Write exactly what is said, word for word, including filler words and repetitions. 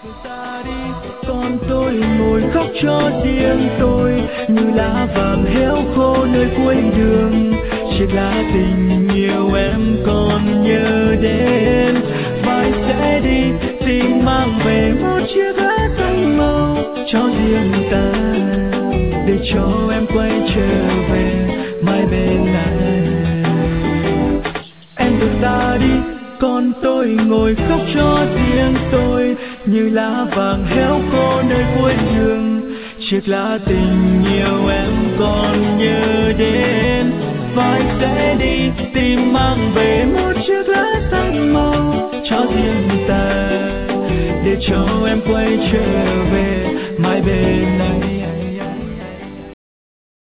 Ta đi, còn tôi ngồi khóc cho riêng tôi như lá vàng héo khô nơi cuối đường. Chiếc lá tình yêu em còn nhớ đến, vai sẽ đi tìm mang về một chiếc lá xanh màu cho riêng ta, để cho em quay trở về mãi bên này. Em được ta đi, còn tôi ngồi khóc cho riêng tôi như lá vàng héo khô nơi cuối đường. Chiếc lá tình yêu em còn nhớ đến, vai sẽ đi tìm mang về một chiếc lá xanh màu cho riêng ta, để cho em quay trở về mãi bên này.